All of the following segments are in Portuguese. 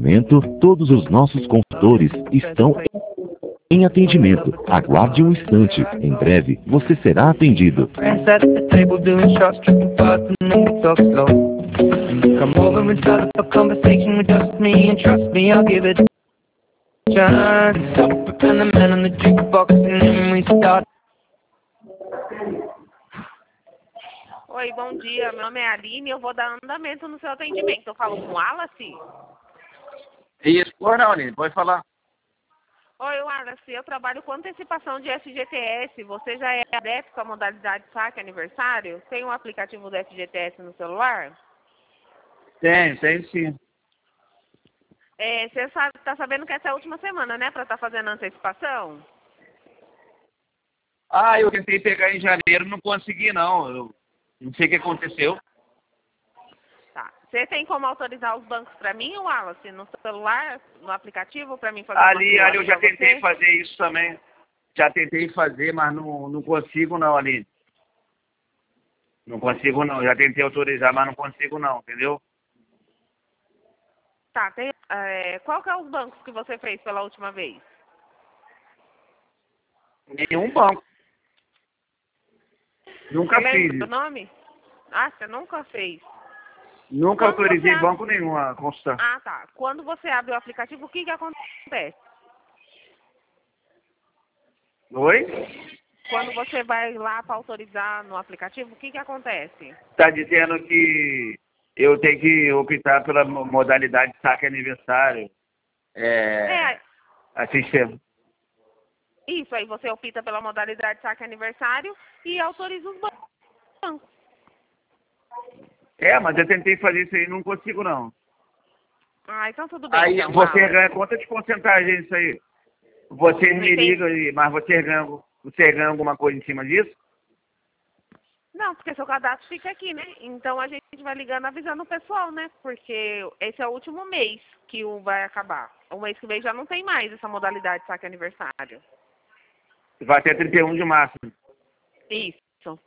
momento, todos os nossos consultores estão em atendimento. Aguarde um instante. Em breve, você será atendido. Oi, bom dia. Meu nome é Aline. Eu vou dar andamento no seu atendimento. Eu falo com o Wallace? Isso. Oi, não, Aline. Pode falar. Oi, Wallace. Eu trabalho com antecipação de FGTS. Você já é adepto com a modalidade saque aniversário? Tem um aplicativo do FGTS no celular? Tem sim. Você tá sabendo que essa é a última semana, né? Pra estar fazendo antecipação? Ah, eu tentei pegar em janeiro, não consegui, não. Eu não sei o que aconteceu. Tá. Você tem como autorizar os bancos pra mim, Wallace? No celular, no aplicativo, pra mim fazer Ali uma eu já pra tentei você? fazer isso também. Já tentei fazer, mas não consigo, não, Aline. Não consigo, não. Já tentei autorizar, mas não consigo, não, entendeu? Tá. Qual que é os bancos que você fez pela última vez? Nenhum banco. Nunca Você fiz lembra do isso. nome? Ah, você nunca fez. Nunca Quando autorizei você banco nenhum a consultar. Ah, tá. Quando você abre o aplicativo, o que que acontece? Oi? Quando você vai lá para autorizar no aplicativo, o que que acontece? Tá dizendo que eu tenho que optar pela modalidade saque aniversário. É, Sistema. isso aí você opta pela modalidade saque aniversário e autoriza os bancos. Mas eu tentei fazer isso aí e não consigo, não. Ah, então tudo bem, Aí então, você Wallace. ganha quanto de porcentagem isso aí? Você Não me entendi. liga, mas você ganha alguma coisa em cima disso? Não, porque seu cadastro fica aqui, né? Então a gente vai ligando avisando o pessoal, né? Porque esse é o último mês que vai acabar. O mês que vem já não tem mais essa modalidade saque aniversário. Vai até 31 de março. Isso.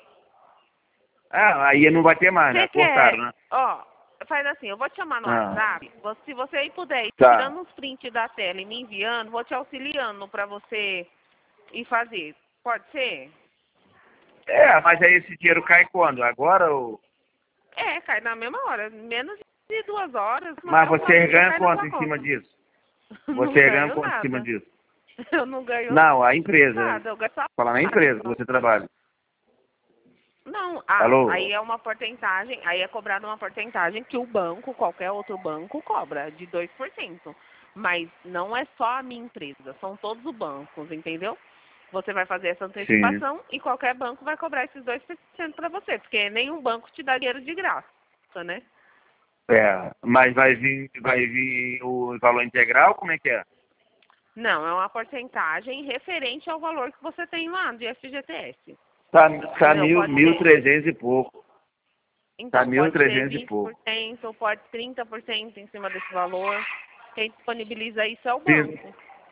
Aí não vai ter mais, né? Você Cortaram, quer, né? faz assim, eu vou te chamar no Ah, WhatsApp, se você aí puder ir tá. tirando uns prints da tela e me enviando, vou te auxiliando para você ir fazer. Pode ser? Mas aí esse dinheiro cai quando? Agora ou... Cai na mesma hora, menos de 2 horas, Mas até um você quarto já ganha cai na quanto sua em cima conta. disso? Não Você ganha ganho quanto em cima nada. disso? Eu não ganho Não, a empresa. nada, eu ganho só Falar na empresa que você trabalha. Não, Alô? aí é uma porcentagem, aí é cobrada uma porcentagem que o banco, qualquer outro banco, cobra de 2%. Mas não é só a minha empresa, são todos os bancos, entendeu? Você vai fazer essa Sim. antecipação e qualquer banco vai cobrar esses 2% para você, porque nenhum banco te dá dinheiro de graça, né? Mas vai vir o valor integral? Como é que é? Não, é uma porcentagem referente ao valor que você tem lá de FGTS. Tá Entendeu? Pode ser. 1.300 e pouco. Tá Então, pode ser 1.300 e pouco. 20%, pode 30% em cima desse valor. Quem disponibiliza isso é o Sim. banco.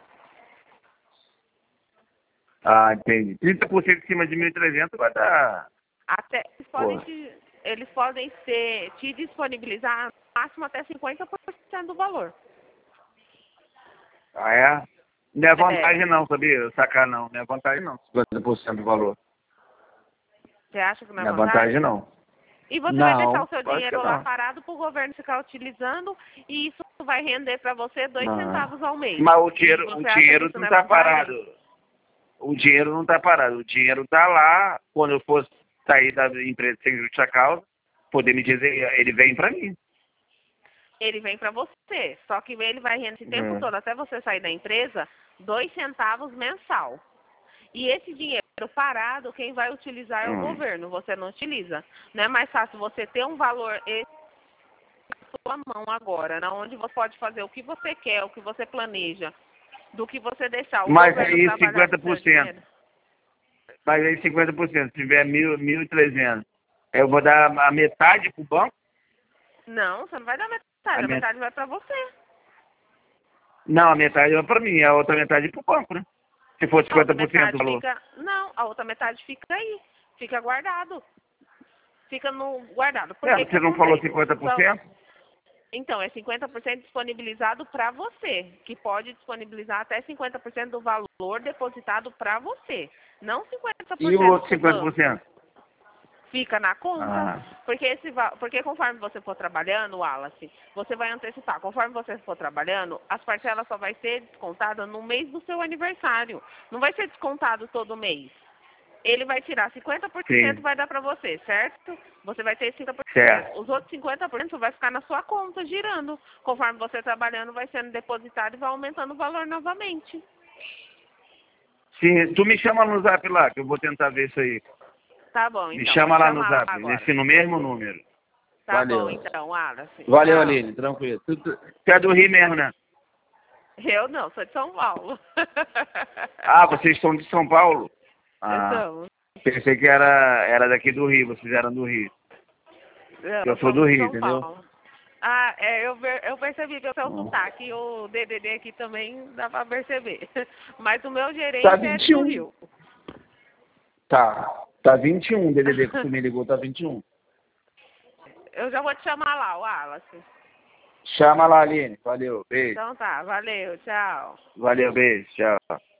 Entendi. 30% em cima de 1.300 vai dar... Até Pô. eles podem te disponibilizar no máximo até 50% do valor. É? Não é É. vantagem não, sabia? Sacar não. Não é vantagem não. 50% do valor. Você acha que não é Não é vantagem vantagem? não. E você vai deixar Não, o seu acho que dinheiro lá não. parado para o governo ficar utilizando e isso vai render para você 2 Não. centavos ao mês. Mas o E dinheiro você acha que isso não não é tá vantagem? parado. O dinheiro não tá parado. O dinheiro tá lá. Quando eu fosse sair da empresa sem justa causa, poder me dizer, ele vem pra mim. Ele vem para você. Só que ele vai render esse tempo todo, até você sair da empresa, 2 centavos mensal. E esse dinheiro parado, quem vai utilizar é o governo, você não utiliza. Não é mais fácil você ter um valor na sua mão agora, onde você pode fazer o que você quer, o que você planeja, do que você deixar o Mas governo aí trabalhar com o seu 50%. dinheiro. Mas aí 50%. Se tiver 1.300, eu vou dar a metade pro banco? Não, você não vai dar metade, a metade vai para você. Não, a metade é pra mim, a outra metade é pro banco, né? Se for A outra 50% do metade valor. Não, a outra metade fica aí, fica guardado. Fica no guardado. Por que que Você não falou acontece? 50%? Então, é 50% disponibilizado para você, que pode disponibilizar até 50% do valor depositado para você. Não 50% E o outro do banco. 50%? Fica na conta, Ah. porque conforme você for trabalhando, Wallace, você vai antecipar. Conforme você for trabalhando, as parcelas só vai ser descontadas no mês do seu aniversário. Não vai ser descontado todo mês. Ele vai tirar 50% e vai dar para você, certo? Você vai ter 50%. Certo. Os outros 50% vai ficar na sua conta, girando. Conforme você trabalhando, vai sendo depositado e vai aumentando o valor novamente. Sim, tu me chama no zap lá, que eu vou tentar ver isso aí. Tá bom, então. Me chama lá no zap, agora. no mesmo número. Tá Valeu. bom, então, Wallace. Valeu, Tchau. Aline, tranquilo. Tu é do Rio mesmo, né? Eu não, sou de São Paulo. Ah, vocês são de São Paulo? Ah, Estamos. pensei que era daqui do Rio, vocês eram do Rio. Eu sou do Rio, entendeu? Paulo. Ah, eu percebi pelo seu sotaque, o DDD aqui também dá pra perceber. Mas o meu gerente Tá é 21. do Rio. Tá 21, DDD que tu me ligou, tá 21. Eu já vou te chamar lá, Wallace. Chama lá, Aline. Valeu, beijo. Então tá, valeu, tchau. Valeu, beijo, tchau.